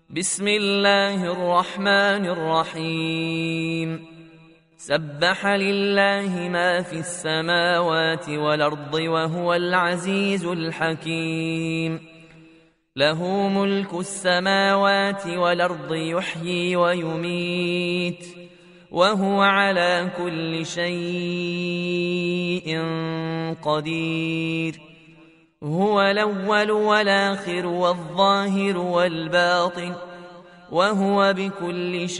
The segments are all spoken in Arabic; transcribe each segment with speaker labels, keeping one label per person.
Speaker 1: بسم الله الرحمن الرحيم. سبح لله ما في السماوات والأرض وهو العزيز الحكيم. له ملك السماوات والأرض يحيي ويميت وهو على كل شيء قدير. هو الأول والآخر والظاهر والباطن وهو بكل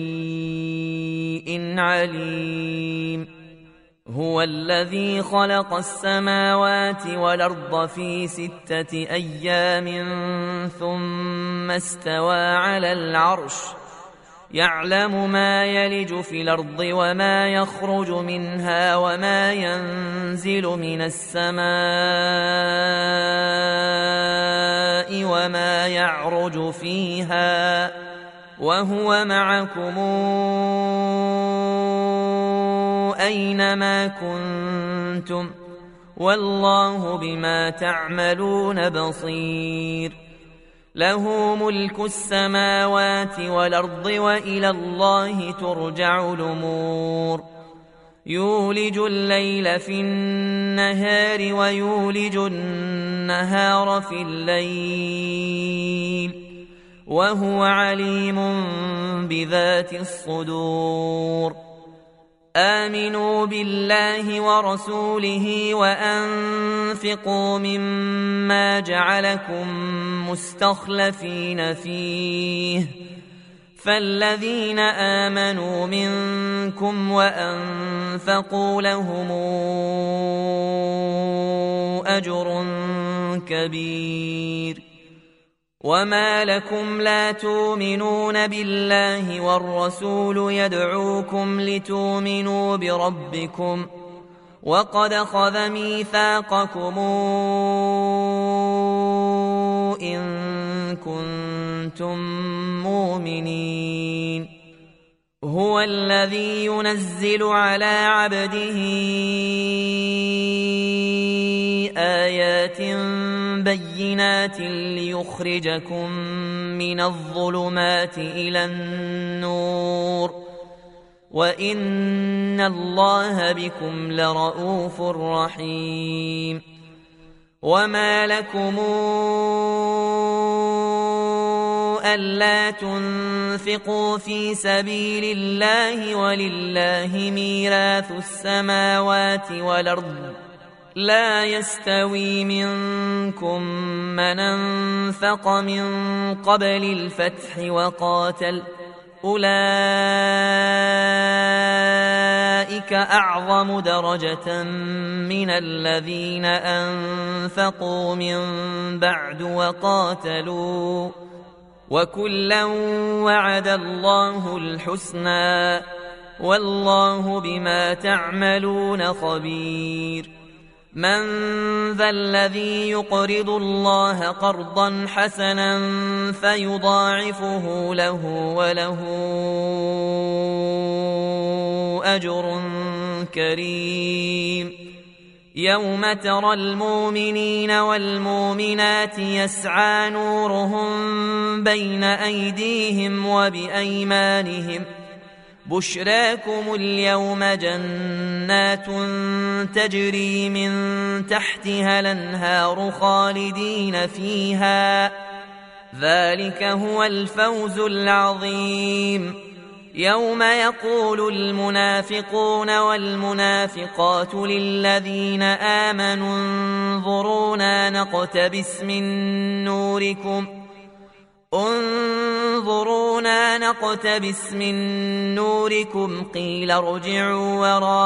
Speaker 1: شيء عليم. هو الذي خلق السماوات والأرض في 6 أيام ثم استوى على العرش يعلم ما يلج في الأرض وما يخرج منها وما ينزل من السماء وما يعرج فيها وهو معكم أينما كنتم والله بما تعملون بصير. له ملك السماوات والأرض وإلى الله ترجع الأمور. يولج الليل في النهار ويولج النهار في الليل وهو عليم بذات الصدور. آمنوا بالله ورسوله وأنفقوا مما جعلكم مستخلفين فيه فالذين آمنوا منكم وأنفقوا لهم أجر كبير. وما لكم لا تؤمنون بالله والرسول يدعوكم لتؤمنوا بربكم وقد أخذ ميثاقكم إن كنتم مؤمنين. هو الذي ينزل على عبده آيات بينات ليخرجكم من الظلمات إلى النور وإن الله بكم لرؤوف رحيم. وما لكم ألا تنفقوا في سبيل الله ولله ميراث السماوات والأرض لا يستوي منكم من أنفق من قبل الفتح وقاتل أولئك أعظم درجة من الذين أنفقوا من بعد وقاتلوا وكلا وعد الله الحسنى والله بما تعملون خبير. من ذا الذي يقرض الله قرضا حسنا فيضاعفه له وله أجر كريم. يوم ترى المؤمنين والمؤمنات يسعى نورهم بين أيديهم وبأيمانهم بشراكم اليوم جنات تجري من تحتها الأنهار خالدين فيها ذلك هو الفوز العظيم. يوم يقول المنافقون والمنافقات للذين آمنوا انظرونا نقتبس من نوركم قيل ارجعوا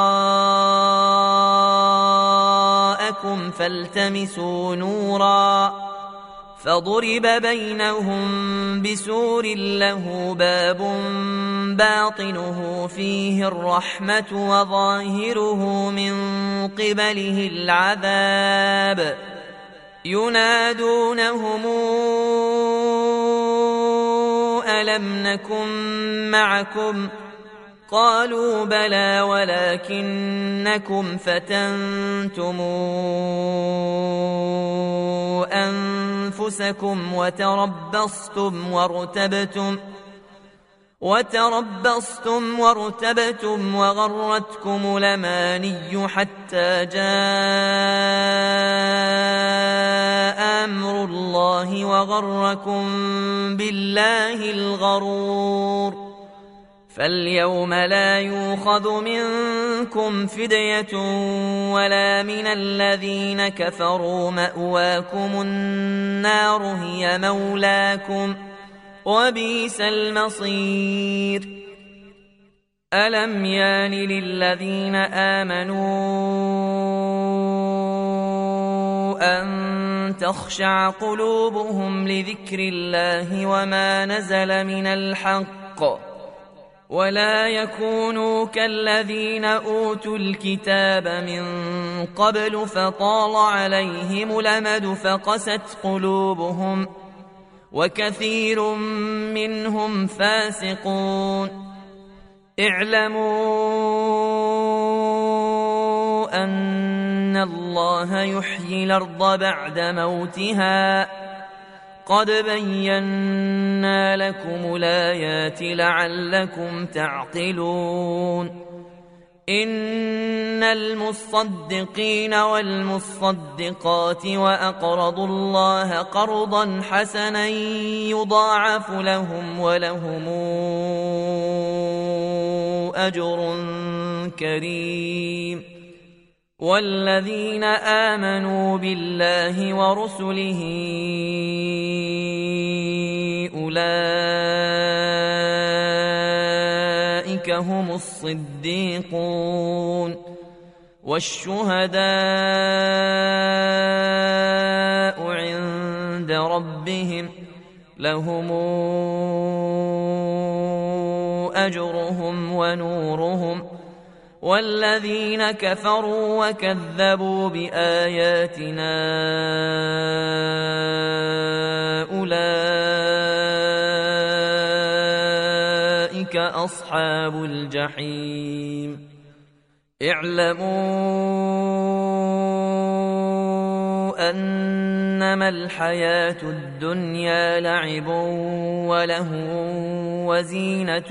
Speaker 1: وراءكم فالتمسوا نورا فضرب بينهم بسور له باب باطنه فيه الرحمة وظاهره من قبله العذاب. ينادونهم ألم نكن معكم قالوا بلى ولكنكم فتنتم أنفسكم وتربصتم وارتبتم وغرتكم الأماني حتى جاء أمر الله وغركم بالله الغرور. فاليوم لا يؤخذ منكم فدية ولا من الذين كفروا، مأواكم النار هي مولاكم وبئس المصير. ألم يان للذين آمنوا أن تخشع قلوبهم لذكر الله وما نزل من الحق ولا يكونوا كالذين أوتوا الكتاب من قبل فطال عليهم الأمد فقست قلوبهم وكثير منهم فاسقون. اعلموا أن الله يحيي الأرض بعد موتها قد بينا لكم الآيات لعلكم تعقلون. إن المصدقين والمصدقات وأقرضوا الله قرضا حسنا يضاعف لهم ولهم أجر كريم. والذين آمنوا بالله ورسله أولئك هم الصديقون والشهداء عند ربهم لهم أجرهم ونورهم. والذين كفروا وكذبوا بآياتنا أولئك أصحاب الجحيم. اعلموا أنما الحياة الدنيا لعب ولهو وزينة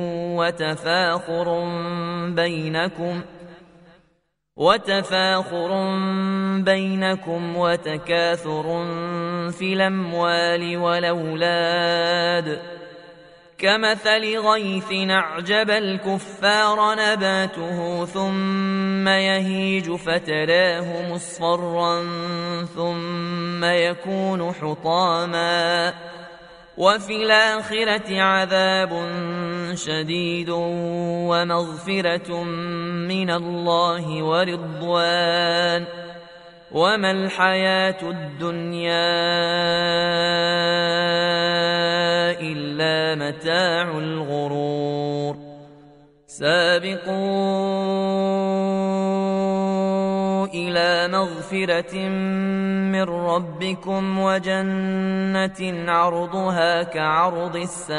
Speaker 1: وتفاخر بينكم وتكاثر في الأموال والأولاد كمثل غيث أعجب الكفار نباته ثم يهيج فتراه مصفرا ثم يكون حطاما وفي الآخرة عذاب شديد ومغفرة من الله ورضوان وما الحياة الدنيا إلا متاع الغرور. سابقوا إلى مغفرة من ربكم وجنة عرضها كعرض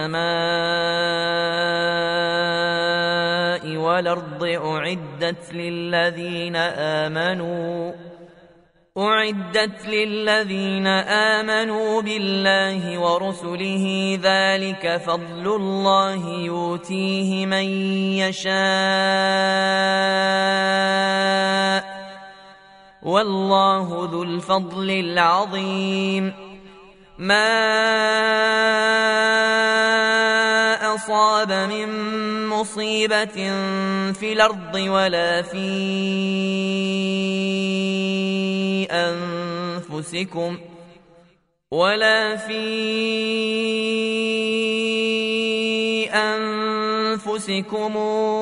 Speaker 1: السماء والأرض أعدت للذين آمنوا بالله ورسله ذلك فضل الله يؤتيه من يشاء والله ذو الفضل العظيم. ما أصاب من مصيبة في الأرض ولا في أنفسكم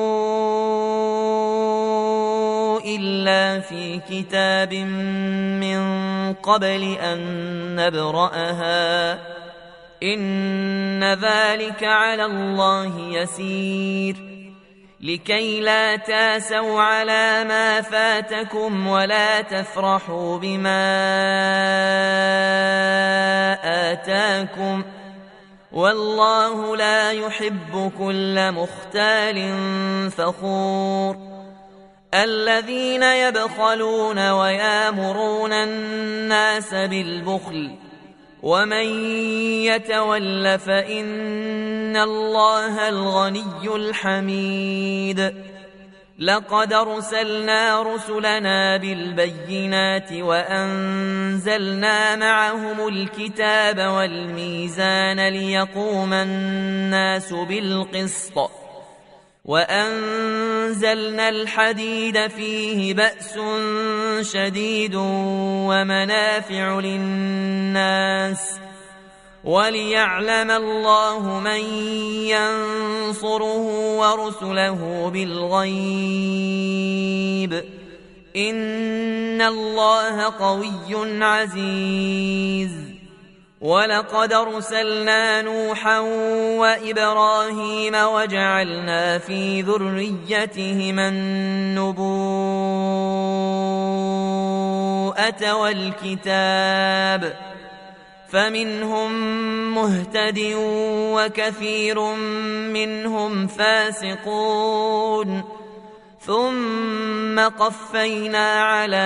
Speaker 1: إلا في كتاب من قبل أن نبرأها إن ذلك على الله يسير. لكي لا تاسوا على ما فاتكم ولا تفرحوا بما آتاكم والله لا يحب كل مختال فخور. الذين يبخلون ويامرون الناس بالبخل ومن يتول فإن الله الغني الحميد لقد أرسلنا رسلنا بالبينات وأنزلنا معهم الكتاب والميزان ليقوم الناس بالقسط وأنزلنا الحديد فيه بأس شديد ومنافع للناس وليعلم الله من ينصره ورسله بالغيب إن الله قوي عزيز ولقد أرسلنا نوحا وإبراهيم وجعلنا في ذريتهما النبوءة والكتاب فمنهم مهتد وكثير منهم فاسقون ثم قفينا على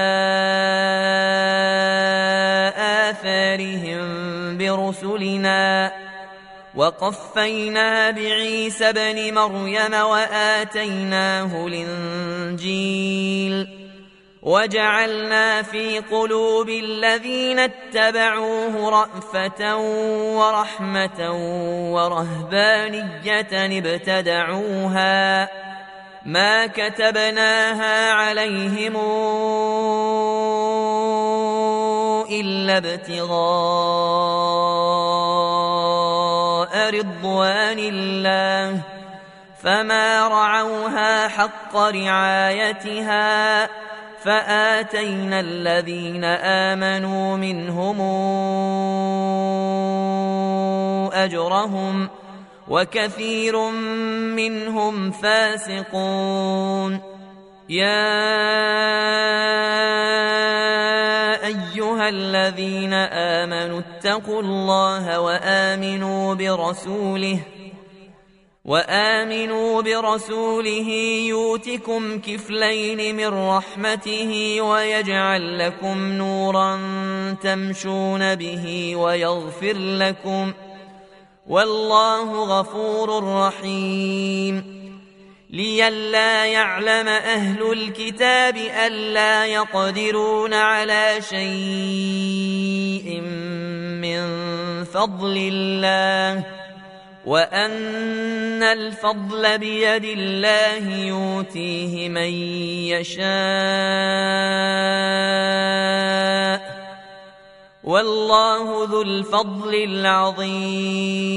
Speaker 1: آثارهم برسلنا وقفينا بعيسى ابن مريم وآتيناه الإنجيل وجعلنا في قلوب الذين اتبعوه رأفة ورحمة ورهبانية ابتدعوها ما كتبناها عليهم إلا ابتغاء رضوان الله فما رعوها حق رعايتها فآتينا الذين آمنوا منهم أجرهم وكثير منهم فاسقون يا أيها الذين آمنوا اتقوا الله وآمنوا برسوله يؤتكم كفلين من رحمته ويجعل لكم نورا تمشون به ويغفر لكم والله غفور رحيم لئلا يعلم أهل الكتاب ألا يقدرون على شيء من فضل الله وأن الفضل بيد الله يؤتيه من يشاء والله ذو الفضل العظيم